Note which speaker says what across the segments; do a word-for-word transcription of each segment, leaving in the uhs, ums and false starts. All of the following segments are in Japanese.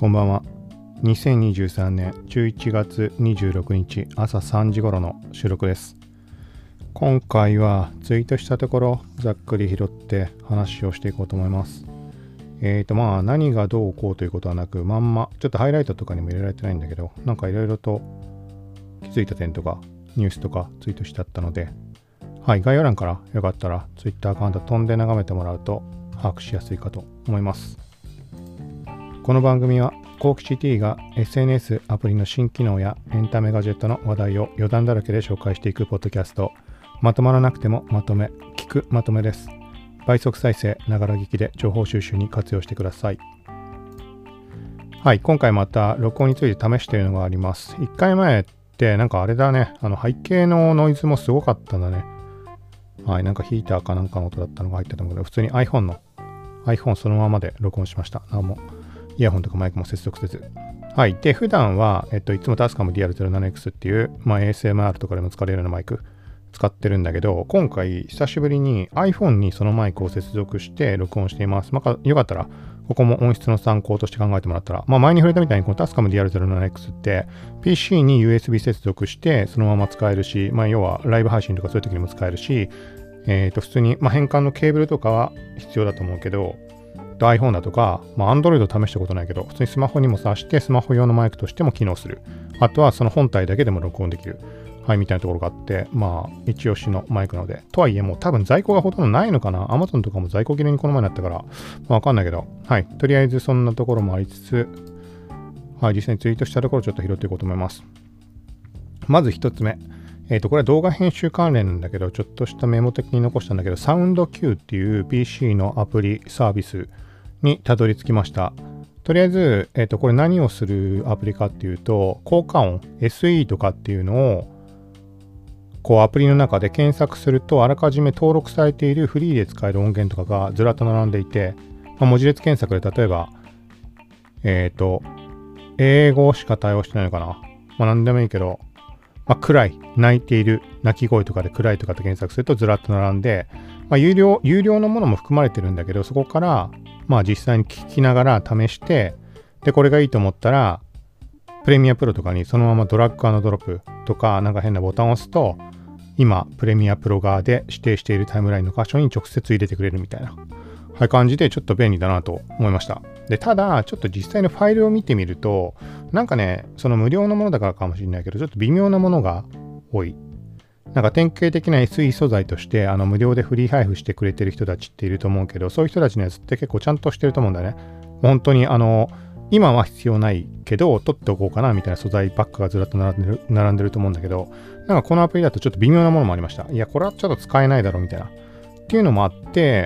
Speaker 1: こんばんは。にせんにじゅうさんねんじゅういちがつにじゅうろくにち朝さんじ頃の収録です。今回はツイートしたところざっくり拾って話をしていこうと思います。えーとまあ何がどうこうということはなく、まんまちょっとハイライトとかにも入れられてないんだけど、なんかいろいろと気づいた点とかニュースとかツイートしてあったので、はい、概要欄からよかったら Twitter アカウント飛んで眺めてもらうと把握しやすいかと思います。この番組はコーキシティが エスエヌエス アプリの新機能やエンタメガジェットの話題を余談だらけで紹介していくポッドキャスト、まとまらなくてもまとめ、聞くまとめです。倍速再生、ながら聞きで情報収集に活用してください。はい、今回また録音について試しているのがあります。いっかいまえってなんかあれだね、あの背景のノイズもすごかったんだね。はい、なんかヒーターかなんかの音だったのが入ってたので、普通に iPhone の iPhone そのままで録音しました。なんもイヤホンとかマイクも接続せず。はい。で、普段は、えっと、いつもタスカム ディーアールゼロななエックス っていう、まあ、エーエスエムアール とかでも使われるようなマイク使ってるんだけど、今回、久しぶりに iPhone にそのマイクを接続して録音しています。まあ、よかったら、ここも音質の参考として考えてもらったら、まあ、前に触れたみたいに、このタスカム ディーアールゼロななエックス って、ピーシー に ユーエスビー 接続して、そのまま使えるし、まあ、要はライブ配信とかそういう時にも使えるし、えっと、普通に、まあ、変換のケーブルとかは必要だと思うけど、iPhone だとか、まあ、Android 試したことないけど、普通にスマホにも挿して、スマホ用のマイクとしても機能する。あとはその本体だけでも録音できる。はい、みたいなところがあって、まあ、一押しのマイクなので。とはいえ、もう多分在庫がほとんどないのかな。Amazon とかも在庫切れにこの前になったから、まあ、わかんないけど、はい。とりあえずそんなところもありつつ、はい、実際にツイートしたところをちょっと拾っていこうと思います。まず一つ目。えっと、これは動画編集関連なんだけど、ちょっとしたメモ的に残したんだけど、サウンド Q っていう ピーシー のアプリサービスにたどり着きました。とりあえず、えっと、これ何をするアプリかっていうと、効果音、エスイー とかっていうのを、こうアプリの中で検索すると、あらかじめ登録されているフリーで使える音源とかがずらっと並んでいて、まあ、文字列検索で例えば、えっと、英語しか対応してないのかな。まあ何でもいいけど、まあ、暗い、泣いている、泣き声とかで暗いとかって検索するとずらっと並んで、まあ、有料、有料のものも含まれてるんだけど、そこから、まあ実際に聞きながら試して、で、これがいいと思ったら、プレミアプロとかにそのままドラッグ&ドロップとか、なんか変なボタンを押すと、今、プレミアプロ側で指定しているタイムラインの箇所に直接入れてくれるみたいな、はい、感じでちょっと便利だなと思いました。で、ただ、ちょっと実際のファイルを見てみると、なんかね、その無料のものだからかもしれないけど、ちょっと微妙なものが多い。なんか典型的な エスイー 素材としてあの無料でフリー配布してくれてる人たちっていると思うけど、そういう人たちのやつって結構ちゃんとしてると思うんだよね。本当にあの今は必要ないけど取っておこうかなみたいな素材ばっかがずらっと並んでる並んでると思うんだけど、なんかこのアプリだとちょっと微妙なものもありました。いやこれはちょっと使えないだろうみたいなっていうのもあって、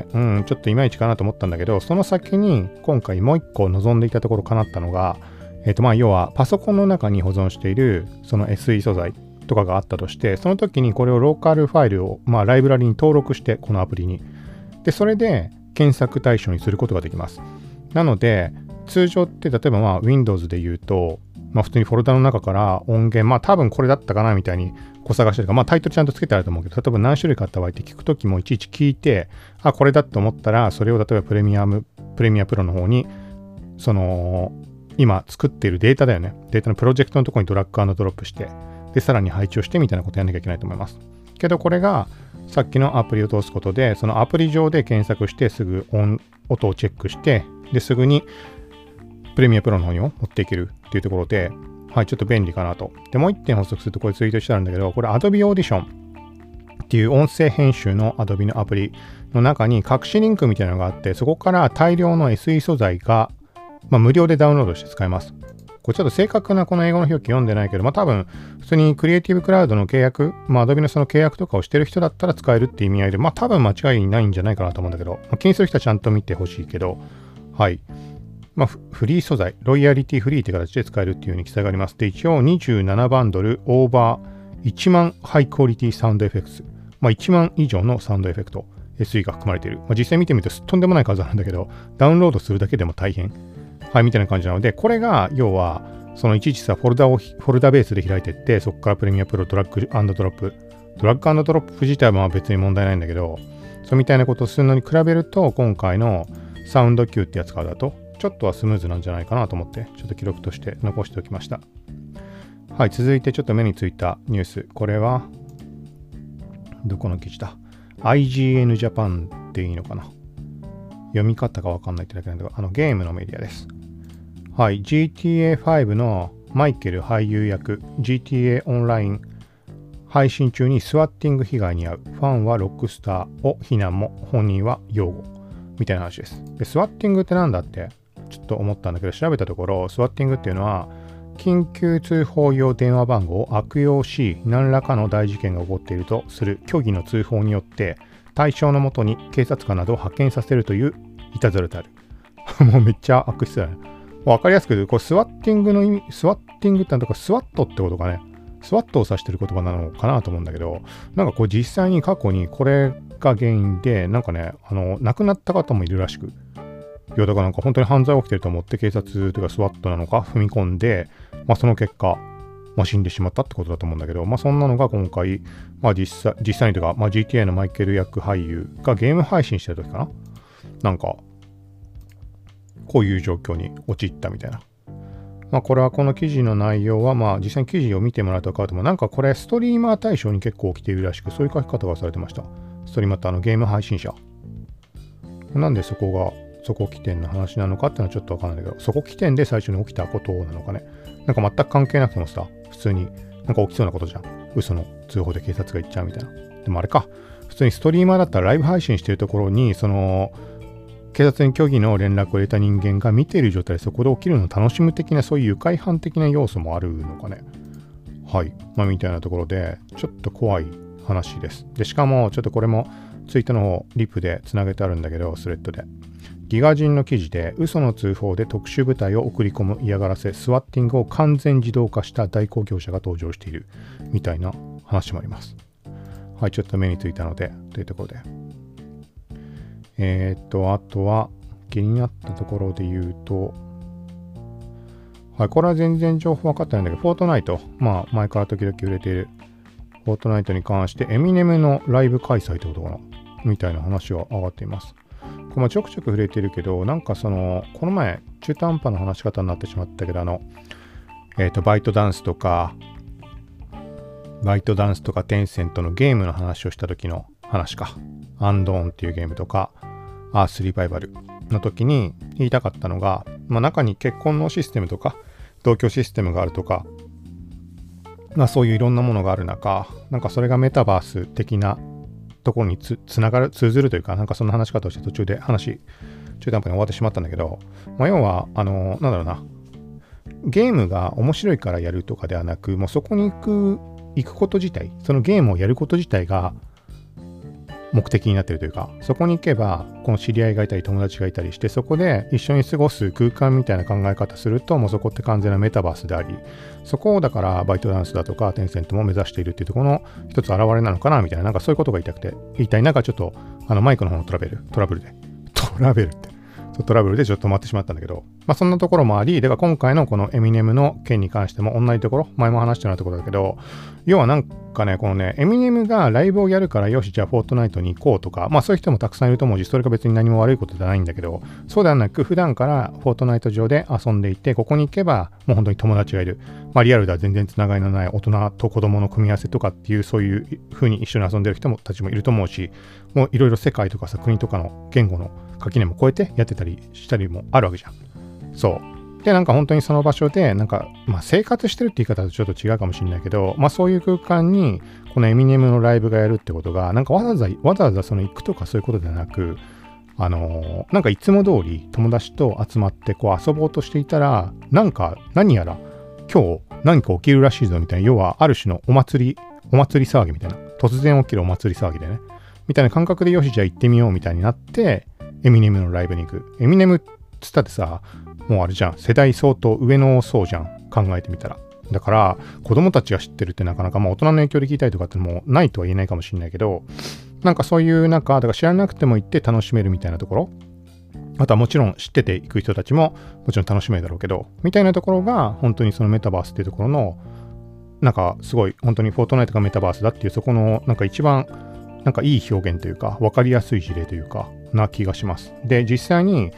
Speaker 1: うんちょっといまいちかなと思ったんだけど、その先に今回もう一個望んでいたところ叶ったのが、えっとまあ要はパソコンの中に保存しているその エスイー 素材とかがあったとして、その時にこれをローカルファイルを、まあ、ライブラリに登録して、このアプリに。で、それで検索対象にすることができます。なので、通常って、例えばまあ Windows で言うと、まあ普通にフォルダの中から音源、まあ多分これだったかなみたいにこう探してるか、まあタイトルちゃんとつけてあると思うけど、例えば何種類かあった場合って聞くときもいちいち聞いて、あ、これだと思ったら、それを例えばプレミアム、プレミアプロの方に、その、今作っているデータだよね。データのプロジェクトのところにドラッグ&ドロップして、で、さらに配置をしてみたいなことやんなきゃいけないと思います。けど、これがさっきのアプリを通すことで、そのアプリ上で検索して、すぐ音、音をチェックして、で、すぐにプレミアプロの方にも持っていけるっていうところで、はい、ちょっと便利かなと。で、もう一点補足すると、これツイートしてあるんだけど、これ Adobe Audition っていう音声編集の Adobe のアプリの中に隠しリンクみたいなのがあって、そこから大量の エスイー 素材が、まあ、無料でダウンロードして使えます。これちょっと正確なこの英語の表記読んでないけど、まあ多分普通にクリエイティブクラウドの契約、まあ Adobe のその契約とかをしてる人だったら使えるっていう意味合いで、まあ多分間違いないんじゃないかなと思うんだけど、まあ、気にする人はちゃんと見てほしいけど、はい。まあフリー素材、ロイヤリティフリーって形で使えるっていうように記載があります。で、一応にじゅうななバンドルオーバーいちまんハイクオリティサウンドエフェクツ。まあいちまん以上のサウンドエフェクト、エスイー が含まれている。まあ実際見てみるととんでもない数なんだけど、ダウンロードするだけでも大変。はい、みたいな感じなので、これが要は、そのいちいちさ、フォルダを、フォルダベースで開いていって、そこからプレミアプロ、ドラッグ&ドロップ、ドラッグ&ドロップ自体はまあ別に問題ないんだけど、そうみたいなことをするのに比べると、今回のサウンド Q ってやつからだと、 ちょっとはスムーズなんじゃないかなと思って、ちょっと記録として残しておきました。はい、続いてちょっと目についたニュース。これは、どこの記事だ アイジーエヌ ジャパンっていいのかな、読み方がわかんないってだけなんだけど、あのゲームのメディアです。はい、ジーティーエーファイブ のマイケル俳優役、ジーティーエー オンライン配信中にスワッティング被害に遭う。ファンはロックスターを非難も、本人は擁護。みたいな話です。で、スワッティングってなんだってちょっと思ったんだけど、調べたところ、スワッティングっていうのは、緊急通報用電話番号を悪用し、何らかの大事件が起こっているとする虚偽の通報によって、対象のもとに警察官などを派遣させるといういたずらである。もうめっちゃ悪質だね。わかりやすく言うと、これスワッティングの意味、スワッティングってなんとかスワットってことかね。スワットを指してる言葉なのかなと思うんだけど、なんかこう実際に過去にこれが原因で、なんかね、あの、亡くなった方もいるらしく。いや、だからなんか本当に犯罪起きてると思って警察というかスワットなのか踏み込んで、まあその結果、まあ死んでしまったってことだと思うんだけど、まあそんなのが今回、まあ実際、実際にというか、まあ ジーティーエー のマイケル役俳優がゲーム配信してる時かな、なんか、こういう状況に陥ったみたいな。まあこれはこの記事の内容は、まあ実際に記事を見てもらうと分かると思う。なんかこれストリーマー対象に結構起きているらしく、そういう書き方がされてました。ストリーマーってあのゲーム配信者。なんでそこが、そこ起点の話なのかっていうのはちょっとわからないけど、そこ起点で最初に起きたことなのかね。なんか全く関係なくてもさ、普通になんか起きそうなことじゃん。嘘の通報で警察が行っちゃうみたいな。でもあれか、普通にストリーマーだったらライブ配信してるところに、その、警察に虚偽の連絡を入れた人間が見ている状態でそこで起きるのを楽しむ的な、そういう愉快犯的な要素もあるのかね。はい。まあみたいなところで、ちょっと怖い話です。で、しかもちょっとこれもツイートの方、リプでつなげてあるんだけど、スレッドで。ギガ人の記事で、嘘の通報で特殊部隊を送り込む嫌がらせ、スワッティングを完全自動化した代行業者が登場しているみたいな話もあります。はい、ちょっと目についたので、というところで。えー、っと、あとは気になったところで言うと、はい、これは全然情報分かってないんだけど、フォートナイト、まあ前から時々売れているフォートナイトに関してエミネムのライブ開催ってことかなみたいな話は上がっています。これもちょくちょく触れてるけど、なんかその、この前中途半端な話し方になってしまったけど、あの、えー、っと、バイトダンスとか、バイトダンスとかテンセントのゲームの話をした時の話か。アンドーンっていうゲームとか、アースリバイバルの時に言いたかったのが、まあ、中に結婚のシステムとか同居システムがあるとか、まあ、そういういろんなものがある中、なんかそれがメタバース的なところに つ, つながる通ずるというか、なんかそんな話し方をして途中で話中途半端に終わってしまったんだけど、まあ、要はあのなんだろうな、ゲームが面白いからやるとかではなく、もうそこに行く行くこと自体、そのゲームをやること自体が目的になっているというか、そこに行けばこの知り合いがいたり友達がいたりして、そこで一緒に過ごす空間みたいな考え方すると、もうそこって完全なメタバースであり、そこをだからバイトダンスだとかテンセントも目指しているっていうところの一つ現れなのかなみたいな、なんかそういうことが言いたくて言いたい。なんかちょっとあのマイクの方のトラベルトラブルでトラベルってトラブルでちょっと止まってしまったんだけど、まあそんなところもあり、だから今回のこのエミネムの件に関しても同じところ、前も話したようなところだけど、要はなんかね、このね、エミネムがライブをやるから、よし、じゃあフォートナイトに行こうとか、まあそういう人もたくさんいると思うし、それが別に何も悪いことじゃないんだけど、そうではなく、普段からフォートナイト上で遊んでいて、ここに行けばもう本当に友達がいる。まあリアルでは全然つながりのない大人と子供の組み合わせとかっていう、そういう風に一緒に遊んでる人もたちもいると思うし、もういろいろ世界とかさ、国とかの言語の垣根も越えてやってたりしたりもあるわけじゃん。そう。で、なんか本当にその場所で、なんか、まあ生活してるって言い方とちょっと違うかもしれないけど、まあそういう空間に、このエミネムのライブがやるってことが、なんかわざわざ、わざわざその行くとかそういうことではなく、あのー、なんかいつも通り友達と集まってこう遊ぼうとしていたら、なんか何やら今日何か起きるらしいぞみたいな、要はある種のお祭り、お祭り騒ぎみたいな、突然起きるお祭り騒ぎでね、みたいな感覚でよし、じゃあ行ってみようみたいになって、エミネムのライブに行く。エミネムっつったってさ、もうあれじゃん。世代相当上の層じゃん。考えてみたら。だから、子供たちが知ってるってなかなか、まあ大人の影響で聞いたりとかってもうないとは言えないかもしれないけど、なんかそういう中、だから知らなくても行って楽しめるみたいなところ。あとはもちろん知ってて行く人たちももちろん楽しめるだろうけど、みたいなところが本当にそのメタバースっていうところの、なんかすごい本当にフォートナイトがメタバースだっていう、そこのなんか一番なんかいい表現というか、分かりやすい事例というか、な気がします。で、実際に、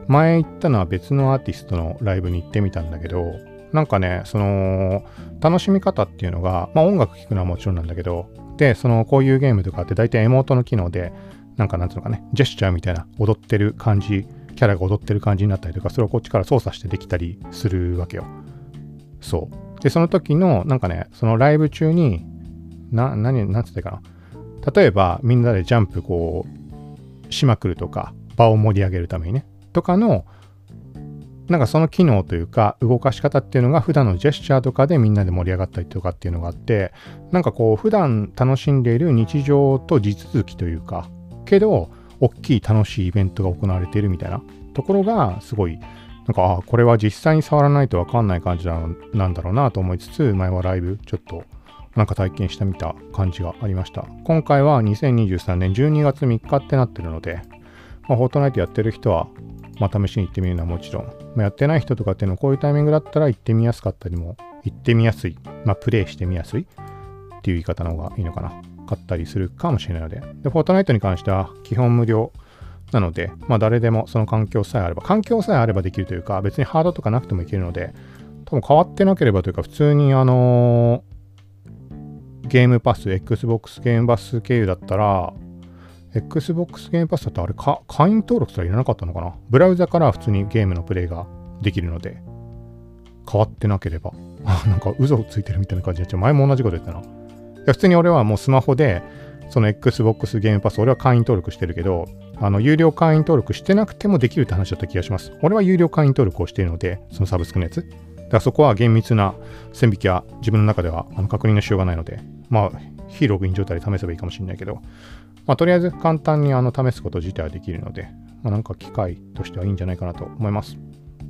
Speaker 1: 前行ったのは別のアーティストのライブに行ってみたんだけど、なんかね、その楽しみ方っていうのが、まあ音楽聴くのはもちろんなんだけど、で、そのこういうゲームとかって大体エモートの機能で、なんかなんつうのかね、ジェスチャーみたいな踊ってる感じ、キャラが踊ってる感じになったりとか、それをこっちから操作してできたりするわけよ。そう。で、その時の、なんかね、そのライブ中に、な、何、なんつってかな。例えば、みんなでジャンプこう、しまくるとか、場を盛り上げるためにね、とかの、なんかその機能というか、動かし方っていうのが普段のジェスチャーとかでみんなで盛り上がったりとかっていうのがあって、なんかこう、普段楽しんでいる日常と地続きというか、けど、大きい楽しいイベントが行われているみたいなところが、すごい、なんか、あ、これは実際に触らないとわかんない感じなんだろうなと思いつつ、前はライブちょっとなんか体験してみた感じがありました。今回はにせんにじゅうさんねんじゅうにがつみっかってなってるので、まあ、フォートナイトやってる人は、まあ、試しに行ってみるのはもちろん、まあ、やってない人とかっていうのはこういうタイミングだったら行ってみやすかったりも、行ってみやすい、まあ、プレイしてみやすいっていう言い方の方がいいのかな。買ったりするかもしれないので。で、フォートナイトに関しては基本無料なので、まあ誰でもその環境さえあれば、環境さえあればできるというか、別にハードとかなくてもいけるので、多分変わってなければというか、普通にあのー、ゲームパス、Xbox ゲームパス経由だったら、Xbox ゲームパスだとあれか、会員登録すらいらなかったのかな。ブラウザから普通にゲームのプレイができるので、変わってなければ、なんか嘘をついてるみたいな感じになっちゃう。前も同じこと言ったな。いや普通に俺はもうスマホで、その Xbox ゲームパス、俺は会員登録してるけど、あの、有料会員登録してなくてもできるって話だった気がします。俺は有料会員登録をしているので、そのサブスクのやつ。だからそこは厳密な線引きは自分の中ではあの確認のしようがないので、まあ、非ログイン状態で試せばいいかもしれないけど、まあ、とりあえず簡単にあの試すこと自体はできるので、まあ、なんか機会としてはいいんじゃないかなと思います。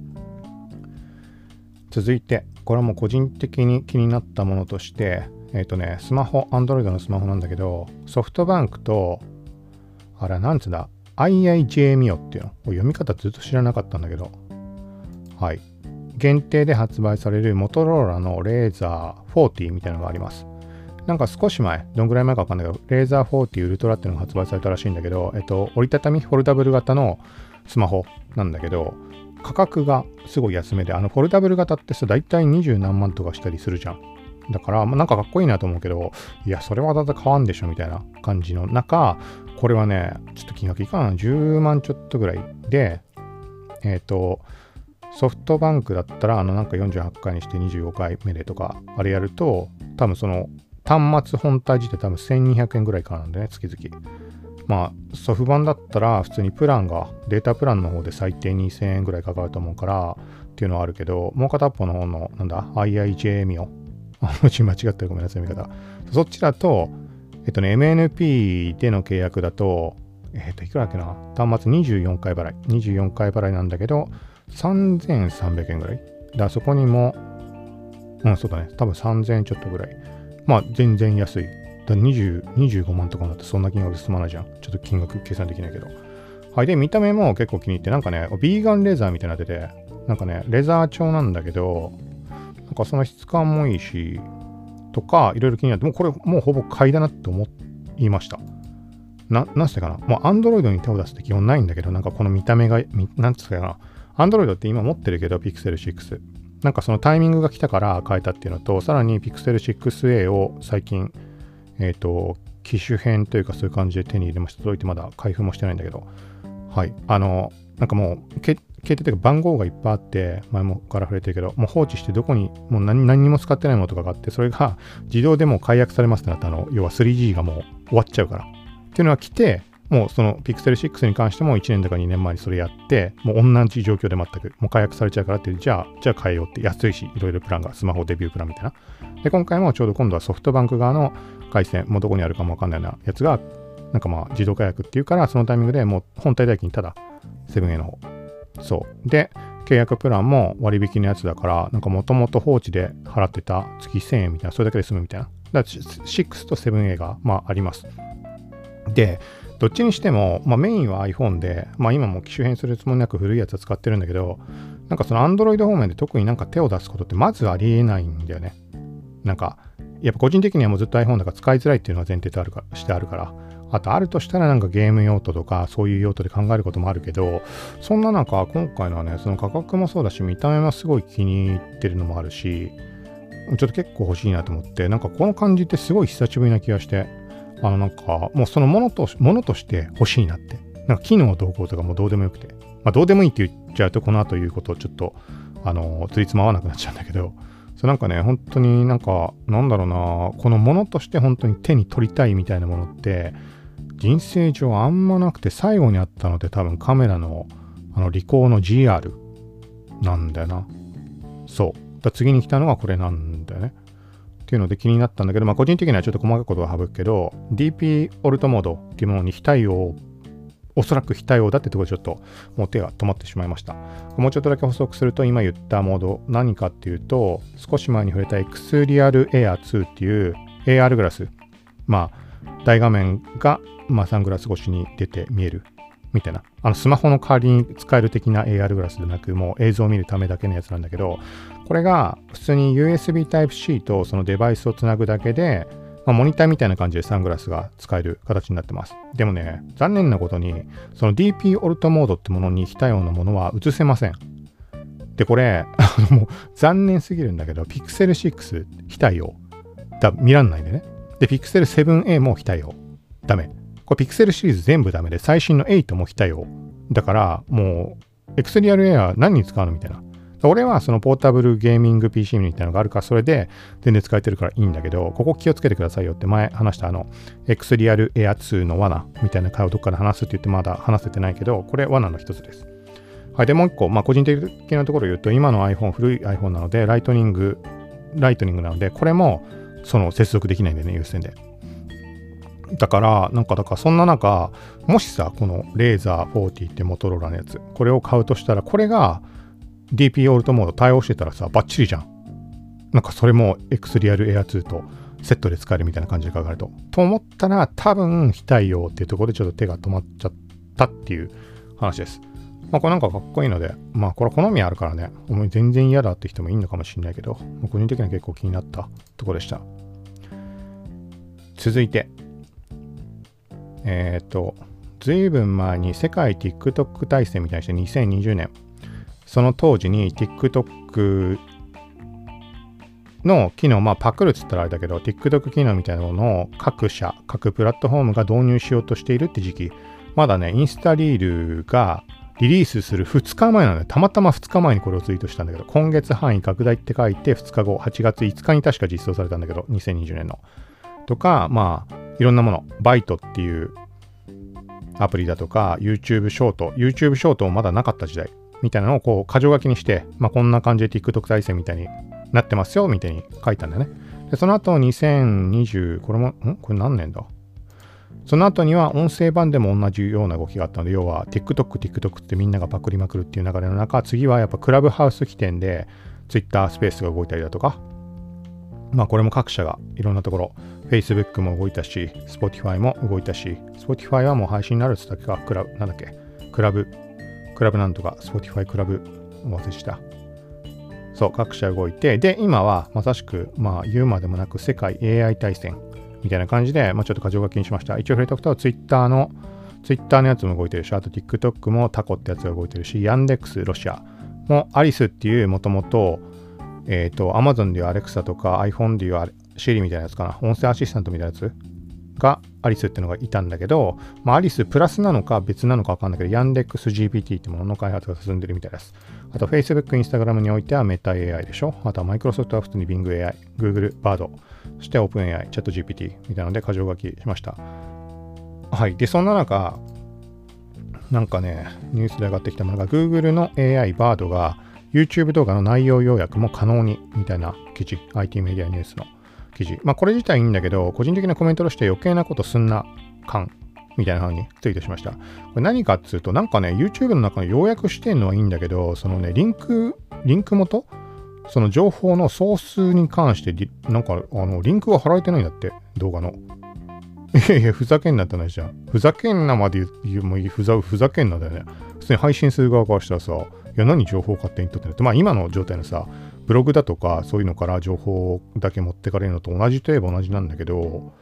Speaker 1: 続いて、これはもう個人的に気になったものとして、えっとね、スマホ、Android のスマホなんだけど、ソフトバンクと、あれ、なんつうんだ、アイアイジェー ミオっていうの、読み方ずっと知らなかったんだけど、はい。限定で発売されるモトローラのレーザーフォーティーみたいなのがあります。なんか少し前、どんぐらい前かわかんないけど、レーザーフォーティーウルトラっていうのが発売されたらしいんだけど、えっと、折りたたみフォルダブル型のスマホなんだけど、価格がすごい安めで、あのフォルダブル型ってさ、だいたいにじゅうなんまんとかしたりするじゃん。だから、まあ、なんかかっこいいなと思うけど、いや、それはだって変わんでしょみたいな感じの中、これはね、ちょっと金額いかな、じゅうまんちょっとぐらいで、えっと、ソフトバンクだったら、あの、なんかよんじゅうはちかいにしてにじゅうごかいめでとか、あれやると、多分その、端末本体自体多分せんにひゃくえんぐらいからなんでね、月々。まあ、ソフ版だったら、普通にプランが、データプランの方で最低にせんえんぐらいかかると思うから、っていうのはあるけど、もう片っぽの方の、なんだ、アイアイジェー ミオ。あのうち間違ってるごめんなさい、見方。そっちだと、えっとね、エムエヌピー での契約だと、えっと、いくらだっけな、端末にじゅうよんかい払い。にじゅうよんかい払いなんだけど、さんぜんさんびゃくえんぐらい。だからそこにも、うん、そうだね、多分さんぜんえんちょっとぐらい。まあ、全然安い。だにじゅう、にじゅうごまんとかになってそんな金額で済まないじゃん。ちょっと金額計算できないけど。はい。で、見た目も結構気に入って、なんかね、ビーガンレザーみたいになってて、なんかね、レザー調なんだけど、なんかその質感もいいし、とか、いろいろ気になって、もうこれもうほぼ買いだなって思いました。な、なんつってかな。もう Android に手を出すって基本ないんだけど、なんかこの見た目が、なんつってかな。Android って今持ってるけど、Pixel シックス。なんかそのタイミングが来たから変えたっていうのと、さらに Pixel シックスエー を最近、えっと、機種編というかそういう感じで手に入れました。届いてまだ開封もしてないんだけど。はい。あの、なんかもう、携帯というか番号がいっぱいあって、前もから触れてるけど、もう放置してどこに、もう何何にも使ってないものとかがあって、それが自動でもう解約されますってなったあの、要は スリージー がもう終わっちゃうから。っていうのが来て、もうその Pixel シックスに関してもいちねんとかにねんまえにそれやって、もう同じ状況で全く、もう解約されちゃうからって、じゃあ、じゃあ変えようって、安いし、いろいろプランが、スマホデビュープランみたいな。で、今回もちょうど今度はソフトバンク側の回線、もうどこにあるかもわかんないようなやつが、なんかまあ自動解約っていうから、そのタイミングでもう本体代金ただ、セブンエー の方。そう。で、契約プランも割引のやつだから、なんかもともと放置で払ってた月せんえんみたいな、それだけで済むみたいな。だからろくとセブンエー がまああります。で、どっちにしても、まあ、メインは iPhone で、まあ、今も機種変するつもりなく古いやつは使ってるんだけど、なんかその Android 方面で特になんか手を出すことってまずありえないんだよね。なんか、やっぱ個人的にはもうずっと iPhone だから使いづらいっていうのは前提とあるかしてあるから、 あとあるとしたらなんかゲーム用途とかそういう用途で考えることもあるけど、そんな中今回のはね、その価格もそうだし見た目もすごい気に入ってるのもあるし、ちょっと結構欲しいなと思って、なんかこの感じってすごい久しぶりな気がして、あのなんかもうそのものとものとして欲しいなって、なんか機能どうこうとかもどうでもよくて、まあどうでもいいって言っちゃうとこの後言うことをちょっとあのついつま合わなくなっちゃうんだけど、そうなんかね本当になんかなんだろうな、このものとして本当に手に取りたいみたいなものって人生上あんまなくて、最後にあったので多分カメラのあのリコーの ジーアール なんだよな。そうだ、次に来たのがこれなんだよねっていうので気になったんだけど、まあ個人的にはちょっと細かいことは省くけど、 ディーピー オルトモードっていうものに非対応、おそらく非対応だってところでちょっともう手が止まってしまいました。もうちょっとだけ補足すると、今言ったモード何かっていうと、少し前に触れた X リアルエアツーっていう エーアール グラス、まあ大画面がまあサングラス越しに出て見えるみたいな、あのスマホの代わりに使える的な エーアール グラスでなく、もう映像を見るためだけのやつなんだけど、これが普通に ユーエスビー Type-C とそのデバイスをつなぐだけで、まあ、モニターみたいな感じでサングラスが使える形になってます。でもね、残念なことにその ディーピー オルトモードってものに非対応のものは映せません。でこれもう残念すぎるんだけど、 ピクセルシックス 非対応だ、見らんないんでね。で ピクセルセブンエー も非対応ダメ。これ Pixel シリーズ全部ダメで、最新のエイトも非対応だから、もう X リアルエア何に使うのみたいな。俺はそのポータブルゲーミング ピーシー みたいなのがあるから、それで全然使えてるからいいんだけど、ここ気をつけてくださいよって前話したあの X リアルエアツーの罠みたいな回をどっかで話すって言ってまだ話せてないけど、これ罠の一つです。はい。でもう一個、まあ個人的なところを言うと、今の iPhone 古い iPhone なのでライトニングライトニングなので、これもその接続できないんでね、有線で。だからなんかだからそんな中、もしさこのレーザーフォーティーってモトローラのやつ、これを買うとしたら、これが ディーピー オルトモード対応してたらさバッチリじゃん。なんかそれも X リアルエアツーとセットで使えるみたいな感じで考えるとと思ったら、多分非対応っていうところでちょっと手が止まっちゃったっていう話です。まあこれなんかかっこいいので、まあこれ好みあるからね、お前全然嫌だって人もいいのかもしれないけど、個人的には結構気になったところでした。続いてえっと、ずいぶん前に世界 TikTok 大戦みたいにしてにせんにじゅうねん、その当時に TikTok の機能、まあパクるっつったらあれだけど、TikTok 機能みたいなものを各社、各プラットフォームが導入しようとしているって時期、まだね、インスタリールがリリースするふつかまえなので、たまたまふつかまえにこれをツイートしたんだけど、今月範囲拡大って書いてふつかご、はちがついつかに確か実装されたんだけど、にせんにじゅうねんの。とか、まあ、いろんなもの、バイトっていうアプリだとか、YouTube ショート、YouTube ショートもまだなかった時代みたいなのをこう、箇条書きにして、まあこんな感じで TikTok 大戦みたいになってますよ、みたいに書いたんだよね。で、その後にせんにじゅう、これも、んこれ何年だその後には音声版でも同じような動きがあったので、要は TikTok、TikTok ってみんながパクりまくるっていう流れの中、次はやっぱクラブハウス起点で Twitter スペースが動いたりだとか、まあこれも各社がいろんなところ、Facebook も動いたし、Spotify も動いたし、Spotify はもう配信になるって言ったっけか、クラブ、なんだっけ、クラブ、クラブなんとか、Spotify クラブ、お忘れした。そう、各社動いて、で、今はまさしく、まあ言うまでもなく世界 エーアイ 大戦みたいな感じで、まあちょっと箇条書きにしました。一応触れておくと、Twitter の、Twitter のやつも動いてるし、あと TikTok もタコってやつが動いてるし、Yandex ロシアもアリスっていうもともと、えっと、Amazon でいう Alexa とか iPhone でいう Siri みたいなやつかな、音声アシスタントみたいなやつがアリスっていうのがいたんだけど、まあ、アリスプラスなのか別なのかわかんないけど、Yandex ジーピーティー ってものの開発が進んでるみたいです。あと Facebook、Instagram においては Meta エーアイ でしょ。あとは Microsoft は普通に Bing エーアイ、Google Bard、そして OpenAI、ChatGPT みたいなので箇条書きしました。はい。で、そんな中、なんかね、ニュースで上がってきたものが Google の エーアイ Bard がYouTube 動画の内容要約も可能にみたいな記事、アイティー メディアニュースの記事。まあこれ自体いいんだけど、個人的なコメントとして余計なことすんな感みたいな風にツイートしました。これ何かっつうと、なんかね、YouTube の中の要約してんのはいいんだけど、そのね、リンク、リンク元その情報のソースに関して、なんか、あの、リンクが貼られてないんだって、動画の。いやいや、ふざけんなって話じゃん。ふざけんなまで言う、もうふざ、ふざけんなだよね。普通に配信する側からしたらさ、いや何情報を勝手に取ってんのって、まあ今の状態のさ、ブログだとかそういうのから情報だけ持ってかれるのと同じといえば同じなんだけど、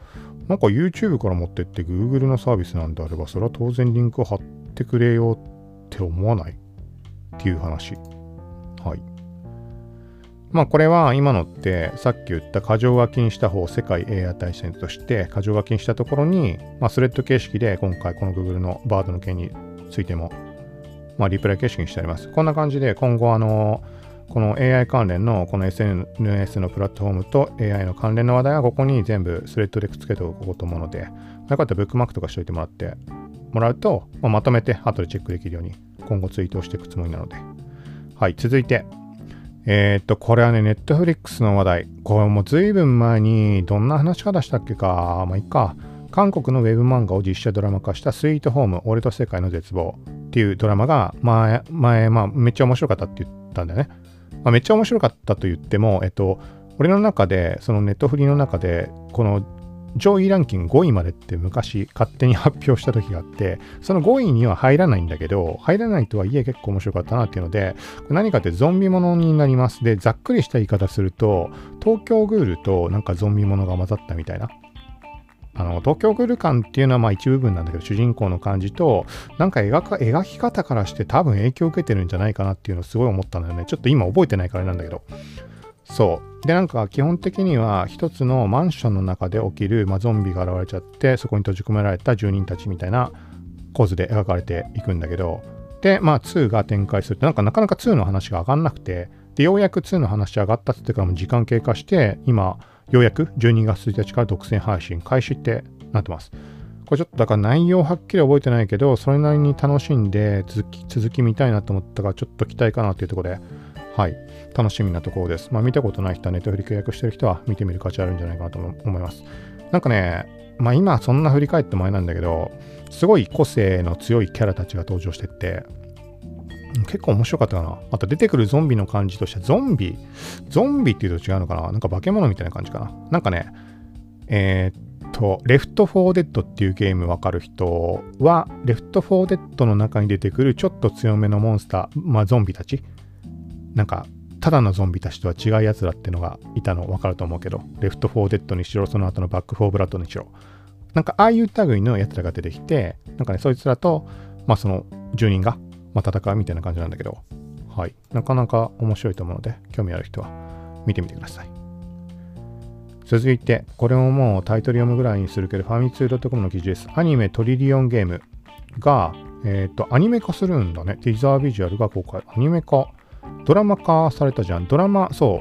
Speaker 1: なんか YouTube から持ってって Google のサービスなんであれば、それは当然リンクを貼ってくれよって思わないっていう話。はい。まあこれは今のってさっき言った箇条書きにした方、世界 エーアイ 対戦として箇条書きにしたところに、まあスレッド形式で今回この Google のバードの件についても、まあリプライ形式にしてあります。こんな感じで今後あの、この エーアイ 関連のこの エスエヌエス のプラットフォームと エーアイ の関連の話題はここに全部スレッドでくっつけておこうと思うので、よかったらブックマークとかしておいてもらってもらうと、まあ、まとめて後でチェックできるように今後ツイートをしていくつもりなので。はい、続いて。えー、っと、これはね、Netflix の話題。これもずいぶん前にどんな話し方したっけか。まあいいか。韓国のウェブ漫画を実写ドラマ化したスイートホーム、俺と世界の絶望っていうドラマが前、前、まあめっちゃ面白かったって言ったんだよね。まあ、めっちゃ面白かったと言っても、えっと、俺の中で、そのネットフリの中で、この上位ランキングごいまでって昔勝手に発表した時があって、そのごいには入らないんだけど、入らないとはいえ結構面白かったなっていうので、何かってゾンビものになります。で、ざっくりした言い方すると、東京グールとなんかゾンビものが混ざったみたいな。あの東京グル感っていうのはまあ一部分なんだけど、主人公の感じとなんか描か描き方からして多分影響を受けてるんじゃないかなっていうのをすごい思ったんだよね。ちょっと今覚えてないからなんだけど、そうで、なんか基本的には一つのマンションの中で起きる、まあ、ゾンビが現れちゃってそこに閉じ込められた住人たちみたいな構図で描かれていくんだけど、でまあにが展開するってなんかなかなかにの話が上がんなくて、でようやくにの話上がったって言ってからも時間経過して今ようやくじゅうにがつついたちから独占配信開始ってなってます。これちょっとだから内容はっきり覚えてないけど、それなりに楽しんで続き、続き見たいなと思ったからちょっと期待かなっていうところで、はい、楽しみなところです。まあ見たことない人はネットフリ契約してる人は見てみる価値あるんじゃないかなと思います。なんかね、まあ今そんな振り返って前なんだけど、すごい個性の強いキャラたちが登場してって、結構面白かったかな。あと出てくるゾンビの感じとしては、ゾンビゾンビっていうと違うのかな、なんか化け物みたいな感じかな。なんかね、えー、っと、レフトフォーデッドっていうゲームわかる人は、レフトフォーデッドの中に出てくるちょっと強めのモンスター、まあゾンビたち。なんか、ただのゾンビたちとは違うやつらってのがいたのわかると思うけど、レフトフォーデッドにしろ、その後のバックフォーブラッドにしろ。なんか、ああいう類のやつらが出てきて、なんかね、そいつらと、まあその住人が、まあ、戦うみたいな感じなんだけど、はい。なかなか面白いと思うので、興味ある人は見てみてください。続いて、これももうタイトル読むぐらいにするけど、ファミツー .com の記事です。アニメトリリオンゲームが、えっと、アニメ化するんだね。ティザービジュアルが公開。アニメ化。ドラマ化されたじゃん。ドラマ、そう。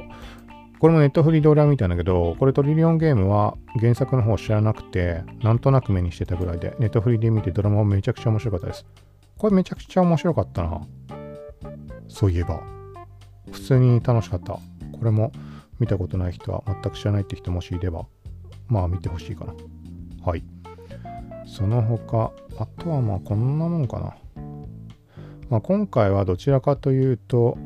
Speaker 1: これもネットフリドラマみたいなんだけど、これトリリオンゲームは原作の方知らなくて、なんとなく目にしてたぐらいで、ネットフリで見てドラマもめちゃくちゃ面白かったです。これめちゃくちゃ面白かったな。そういえば。普通に楽しかった。これも見たことない人は全く知らないって人もしいれば、まあ見てほしいかな。はい。その他、あとはまあこんなもんかな。まあ今回はどちらかというと、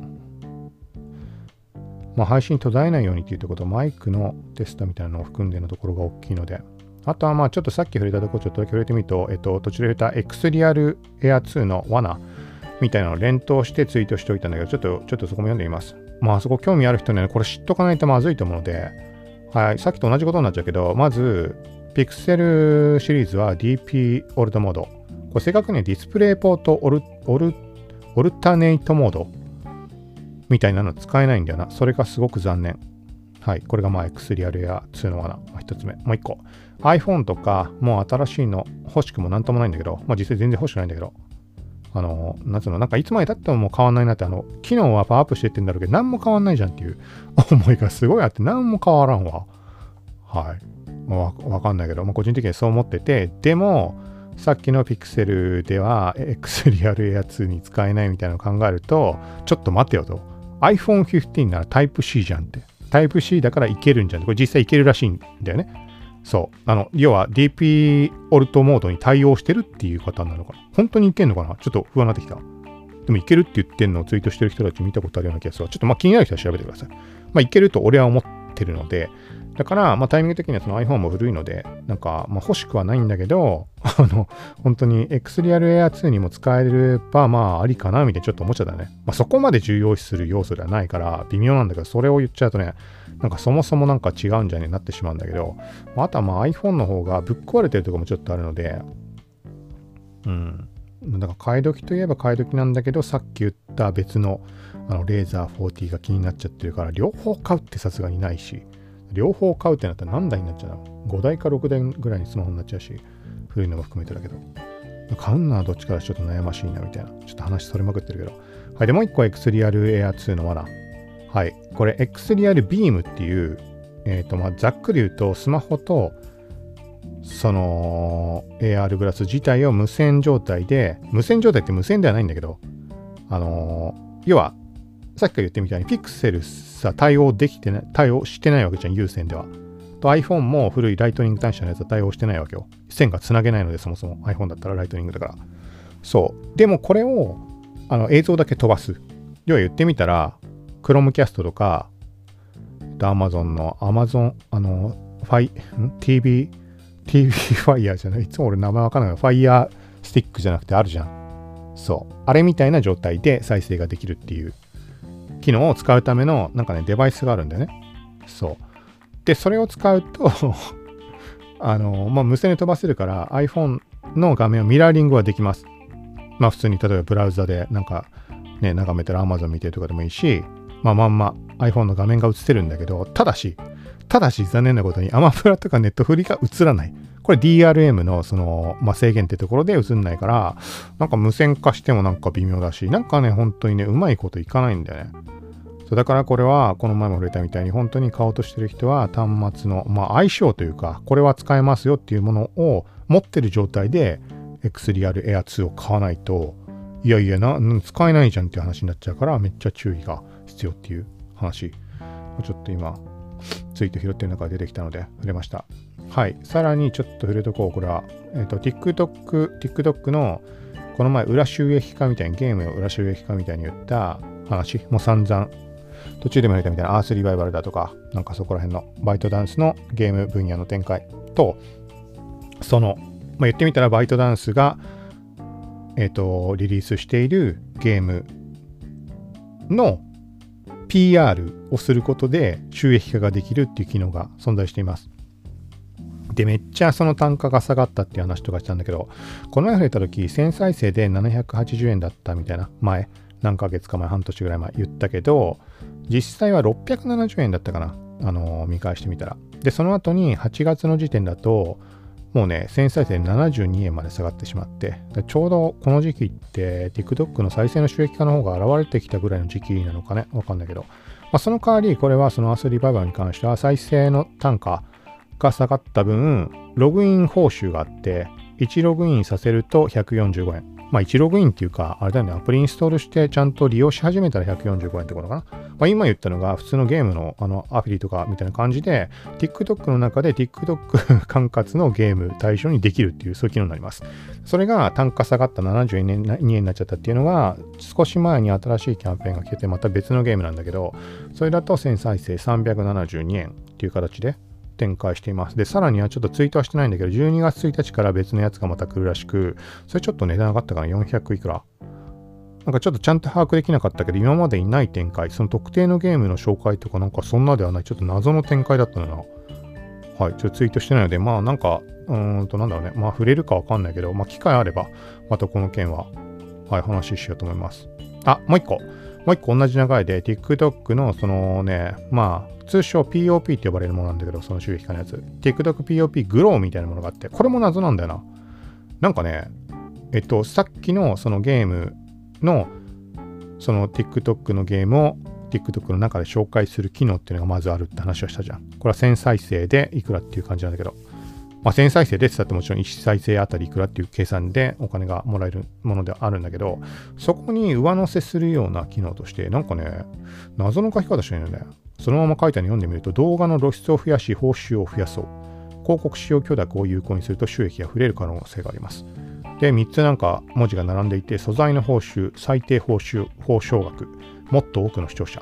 Speaker 1: まあ配信途絶えないようにっていうところとマイクのテストみたいなのを含んでのところが大きいので、あとはまあちょっとさっき触れたところちょっとだけ触れてみると、えっと途中で触れた X リアル エアツー の罠みたいなのを連投してツイートしておいたんだけど、ちょっとちょっとそこも読んでみます。まあそこ興味ある人には、ね、これ知っとかないとまずいと思うので、はい、さっきと同じことになっちゃうけど、まず Pixel シリーズは ディーピー オルトモード。これ正確にはディスプレイポートオルオルオルタネイトモードみたいなの使えないんだよな。それがすごく残念。はい。これがまあ X リアルエアツーの罠。まあ、一つ目。もう一個。iPhone とか、もう新しいの欲しくもなんともないんだけど、まあ実際全然欲しくないんだけど、あの、なんつうの、なんかいつまで経ってももう変わんないなって、あの、機能はパワーアップしてってんだろうけど、何も変わんないじゃんっていう思いがすごいあって、何も変わらんわ。はい。わ, わかんないけど、まあ、個人的にはそう思ってて、でも、さっきの Pixel では X リアルエアツーに使えないみたいなのを考えると、ちょっと待ってよと。アイフォンフィフティーン なら タイプシー じゃんって。タイプシー だからいけるんじゃん。これ実際いけるらしいんだよね。そう。あの、要は ディーピー オルトモードに対応してるっていう方なのかな。本当にいけんのかな。ちょっと不安になってきた。でもいけるって言ってんのをツイートしてる人たち見たことあるような気がする。ちょっとまあ気になる人は調べてください。まあいけると俺は思ってるので、 だから、まあ、タイミング的にはその iPhone も古いので、なんか、まあ、欲しくはないんだけど、あの、本当に X リアル Air ツーにも使えれば、まあ、ありかな、みたいなちょっと思っちゃったね。まあ、そこまで重要視する要素ではないから、微妙なんだけど、それを言っちゃうとね、なんかそもそもなんか違うんじゃねえなってしまうんだけど、まあ、あとはまあ iPhone の方がぶっ壊れてるところもちょっとあるので、うん。だから買い時といえば買い時なんだけど、さっき言った別のあのレーザーフォーティーが気になっちゃってるから、両方買うってさすがにないし、両方買うってなったら何台になっちゃうの ?ご 台かろくだいぐらいにスマホになっちゃうし、古いのも含めてだけど。買うのはどっちからちょっと悩ましいなみたいな。ちょっと話それまくってるけど。はい。で、もう一個は X リアル Air ツーの罠。はい。これ X リアル ビームっていう、えっと、まあ、ざっくり言うと、スマホと、その エーアール グラス自体を無線状態で、無線状態って無線ではないんだけど、あのー、要は、さっきから言ってみたいに、ピクセルさ、対応できてない、対応してないわけじゃん、有線では。と iPhone も古いライトニング端子のやつは対応してないわけよ。線がつなげないので、そもそも iPhone だったらライトニングだから。そう。でもこれを、あの映像だけ飛ばす。要は言ってみたら、Chromecast とか、Amazon の Amazon、あの、ファイ、ん ティービー、ティービー ファイヤーじゃない。いつも俺名前わかんないけど、ファイヤースティックじゃなくてあるじゃん。そう。あれみたいな状態で再生ができるっていう機能を使うためのなんかね、デバイスがあるんだよね。そう。で、それを使うと、あの、まあ、無線で飛ばせるから iPhone の画面をミラーリングはできます。まあ、普通に例えばブラウザでなんかね、眺めたら Amazon 見てるとかでもいいし、まあ、まんま iPhone の画面が映せるんだけど、ただし、ただし残念なことにアマプラとかネットフリが映らない。これ ディーアールエム のその、まあ、制限ってところで映んないから、なんか無線化してもなんか微妙だし、なんかね、本当にね、うまいこといかないんだよね。そうだからこれは、この前も触れたみたいに、本当に買おうとしてる人は端末の、まあ、相性というか、これは使えますよっていうものを持ってる状態で、X リアル Air ツーを買わないと、いやいやな、使えないじゃんっていう話になっちゃうから、めっちゃ注意が必要っていう話。ちょっと今、ツイート拾ってる中で出てきたので触れました。はい。さらにちょっと触れとこう。これは、えっと、TikTok、TikTok のこの前裏収益化みたいに、ゲームの裏収益化みたいに言った話、もう散々、途中でも言ったみたいなアースリバイバルだとか、なんかそこら辺のバイトダンスのゲーム分野の展開と、その、まあ、言ってみたらバイトダンスが、えっと、リリースしているゲームのピーアール をすることで収益化ができるっていう機能が存在しています。で、めっちゃその単価が下がったっていう話とかしたんだけど、この前触れた時、せん再生でななひゃくはちじゅうえんだったみたいな、前、何ヶ月か前、半年ぐらい前言ったけど、実際はろっぴゃくななじゅうえんだったかな。あのー、見返してみたら。で、その後にはちがつの時点だと、もうね、せん再生でななじゅうにえんまで下がってしまって、ちょうどこの時期って TikTok の再生の収益化の方が現れてきたぐらいの時期なのかね、わかんないけど、まあ、その代わり、これはそのアースリバイバルに関しては再生の単価が下がった分、ログイン報酬があって、いちログインさせるとひゃくよんじゅうごえん。まあいちログインっていうか、あれだよね、アプリインストールしてちゃんと利用し始めたらひゃくよんじゅうごえんってことかな。まあ今言ったのが普通のゲームのあのアフィリとかみたいな感じで、TikTok の中で TikTok 管轄のゲーム対象にできるっていう、そういう機能になります。それが単価下がったななじゅうにえんになっちゃったっていうのが、少し前に新しいキャンペーンが来てて、また別のゲームなんだけど、それだとせん再生さんびゃくななじゅうにえんっていう形で、展開しています。で、さらにはちょっとツイートはしてないんだけど、じゅうにがつついたちから別のやつがまた来るらしく、それちょっと値段上がったかな、よんひゃくいくら。なんかちょっとちゃんと把握できなかったけど、今までにない展開、その特定のゲームの紹介とかなんかそんなではない、ちょっと謎の展開だったのな。はい、ちょっとツイートしてないので、まあなんか、うーんとなんだろうね、まあ触れるかわかんないけど、まあ機会あれば、またこの件は、はい、話しようと思います。あ、もう一個。もう一個同じ流れで、TikTok のそのね、まあ、通称 ピーオーピー って呼ばれるものなんだけど、その収益化のやつ。TikTok ピーオーピー グローみたいなものがあって、これも謎なんだよな。なんかね、えっと、さっきのそのゲームの、その TikTok のゲームを TikTok の中で紹介する機能っていうのがまずあるって話をしたじゃん。これはせん再生でいくらっていう感じなんだけど、まあ、せん再生でって言ったってもちろんいち再生あたりいくらっていう計算でお金がもらえるものではあるんだけど、そこに上乗せするような機能として、なんかね、謎の書き方してるんだよね。そのまま書いたの読んでみると、動画の露出を増やし、報酬を増やそう。広告使用許諾を有効にすると収益が増える可能性があります。で、みっつなんか文字が並んでいて、素材の報酬、最低報酬、報奨額、もっと多くの視聴者、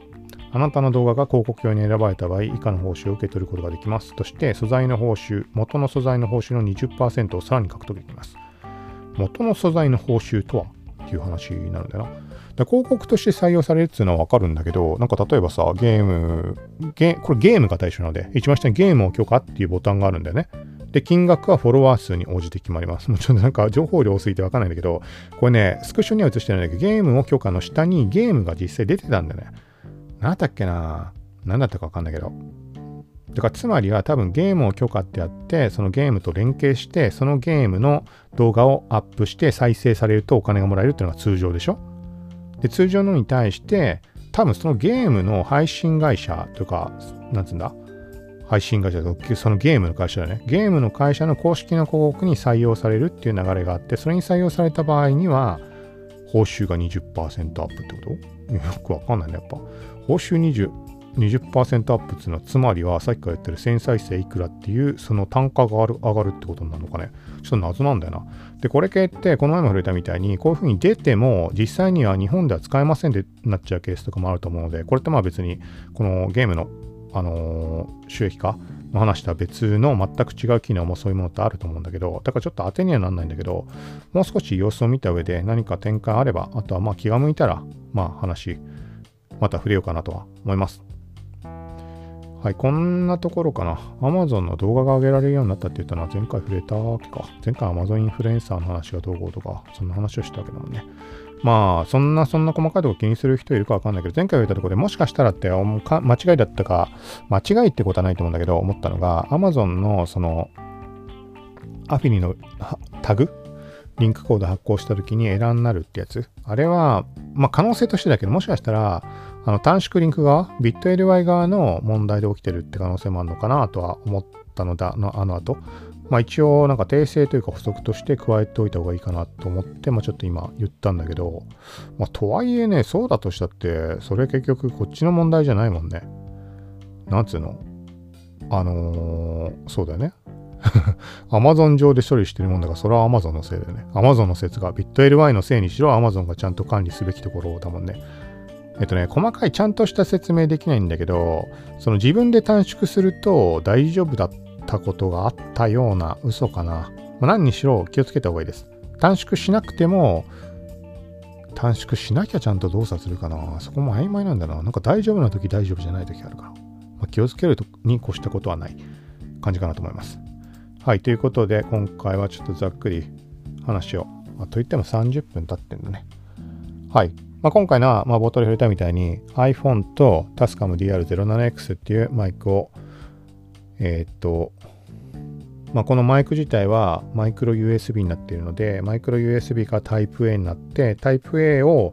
Speaker 1: あなたの動画が広告用に選ばれた場合、以下の報酬を受け取ることができますとして、素材の報酬、元の素材の報酬の にじゅっパーセント をさらに獲得できます。元の素材の報酬とはっていう話になるんだよな。で広告として採用されるっていうのはわかるんだけど、なんか例えばさ、ゲーム、ゲこれゲームが対象なので、一番下にゲームを許可っていうボタンがあるんだよね。で、金額はフォロワー数に応じて決まります。もうちょっとなんか情報量多すぎてわかんないんだけど、これね、スクショには映してないんだけど、ゲームを許可の下にゲームが実際出てたんだよね。なんだっけな何だったかわかんないけど。だからつまりは多分ゲームを許可ってやって、そのゲームと連携して、そのゲームの動画をアップして再生されるとお金がもらえるっていうのが通常でしょ。で、通常のに対して、多分そのゲームの配信会社とか、なんつうんだ配信会社とか、そのゲームの会社だね。ゲームの会社の公式の広告に採用されるっていう流れがあって、それに採用された場合には、報酬が にじゅっパーセント アップってこと？よくわかんないね、やっぱ。報酬20、にじゅっパーセント アップっていうのは、つまりはさっきから言ってるせん再生いくらっていう、その単価が上がる、上がるってことになるのかね。ちょっと謎なんだよな。で、これ系って、この前も触れたみたいに、こういう風に出ても、実際には日本では使えませんってなっちゃうケースとかもあると思うので、これってまあ別に、このゲームの、あのー、収益化の話とは別の全く違う機能もそういうものってあると思うんだけど、だからちょっと当てにはなんないんだけど、もう少し様子を見た上で何か展開あれば、あとはまあ気が向いたら、まあ話、また触れようかなとは思います。はい、こんなところかな。Amazon の動画が上げられるようになったって言ったのは前回触れたわけか。前回 Amazon インフルエンサーの話がどうこうとか、そんな話をしたわけだもんね。まあ、そんな、そんな細かいとこ気にする人いるかわかんないけど、前回言ったところでもしかしたらって間違いだったか、間違いってことはないと思うんだけど、思ったのが、Amazon のその、アフィリのタグリンクコード発行した時にエラーになるってやつ。あれは、まあ可能性としてだけど、もしかしたら、あの短縮リンク側、ビット エルワイ 側の問題で起きてるって可能性もあるのかなとは思ったのだ、のあの後。まあ一応なんか訂正というか補足として加えておいた方がいいかなと思って、まあちょっと今言ったんだけど、まあとはいえね、そうだとしたって、それ結局こっちの問題じゃないもんね。なんつうのあのー、そうだよね。Amazon 上で処理してるもんだから、それは Amazon のせいだよね。Amazon の説がビット エルワイ のせいにしろ Amazon がちゃんと管理すべきところだもんね。えっとね、細かいちゃんとした説明できないんだけど、その自分で短縮すると大丈夫だったことがあったような嘘かな。まあ、何にしろ気をつけた方がいいです。短縮しなくても、短縮しなきゃちゃんと動作するかな。そこも曖昧なんだな。なんか大丈夫な時大丈夫じゃない時あるから。まあ、気をつけるに越したことはない感じかなと思います。はい、ということで今回はちょっとざっくり話を、まあ、といってもさんじゅっぷん経ってんだね。はい。まあ、今回のは、まあ、冒頭で触れたみたいに iPhone と タスカム ディーアールゼロななエックス っていうマイクを、えー、っと、まあ、このマイク自体はマイクロ ユーエスビー になっているので、マイクロ ユーエスビー から タイプ エー になって、タイプ エー を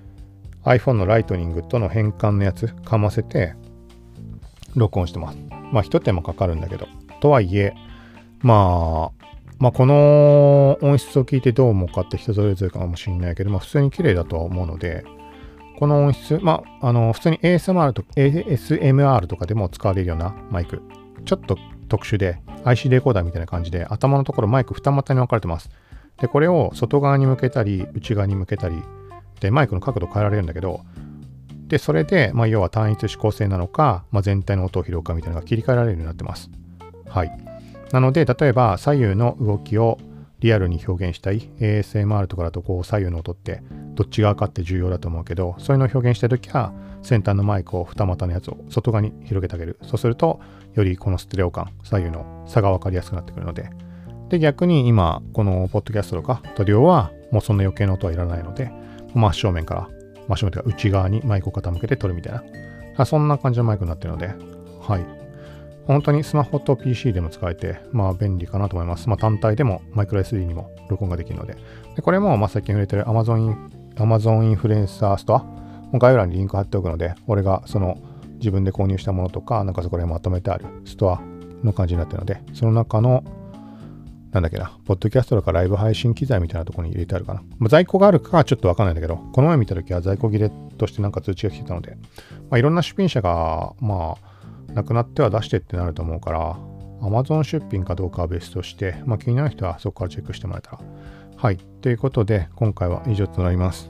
Speaker 1: iPhone のライトニングとの変換のやつ、かませて録音してます。まあ、一手間かかるんだけど。とはいえ、まあ、まあ、この音質を聞いてどう思うかって人それぞれかもしれないけど、まあ、普通に綺麗だとは思うので、この音質、まあ、あの、普通に エーエスエムアール と、エーエスエムアール とかでも使われるようなマイク。ちょっと特殊で、アイシー レコーダーみたいな感じで、頭のところマイク二股に分かれてます。で、これを外側に向けたり、内側に向けたり、で、マイクの角度変えられるんだけど、で、それで、まあ、要は単一指向性なのか、まあ、全体の音を拾うかみたいなのが切り替えられるようになってます。はい。なので、例えば左右の動きをリアルに表現したい エーエスエムアール とかだとこう左右の音ってどっち側かって重要だと思うけど、そういうのを表現したいときは先端のマイクを二股のやつを外側に広げてあげる。そうするとよりこのステレオ感、左右の差が分かりやすくなってくるので。で、逆に今このポッドキャストとかトリオはもうそんな余計な音はいらないので、真正面から、真正面というか内側にマイクを傾けて撮るみたいな。そんな感じのマイクになってるので、はい。本当にスマホと ピーシー でも使えて、まあ便利かなと思います。まあ単体でもマイクロ エスディー にも録音ができるので。でこれもまあ最近触れてる Amazon、Amazon インフルエンサーストア、概要欄にリンク貼っておくので、俺がその自分で購入したものとか、なんかそこら辺まとめてあるストアの感じになってるので、その中の、なんだっけな、ポッドキャストとかライブ配信機材みたいなところに入れてあるかな。まあ、在庫があるかはちょっとわかんないんだけど、この前見たときは在庫切れとしてなんか通知が来てたので、まあ、いろんな出品者が、まあ、なくなっては出してってなると思うから、Amazon 出品かどうかは別として、まあ、気になる人はそこからチェックしてもらえたら。はい。ということで、今回は以上となります。ま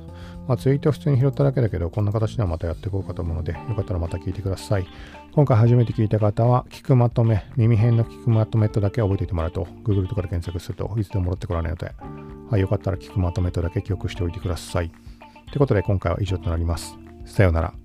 Speaker 1: まあ、ツイート普通に拾っただけだけど、こんな形ではまたやっていこうかと思うので、よかったらまた聞いてください。今回初めて聞いた方は、聞くまとめ、耳辺の聞くまとめとだけ覚えておいてもらうと、Google とかで検索するといつでも戻ってこられないので、はい、よかったら聞くまとめとだけ記憶しておいてください。ということで、今回は以上となります。さようなら。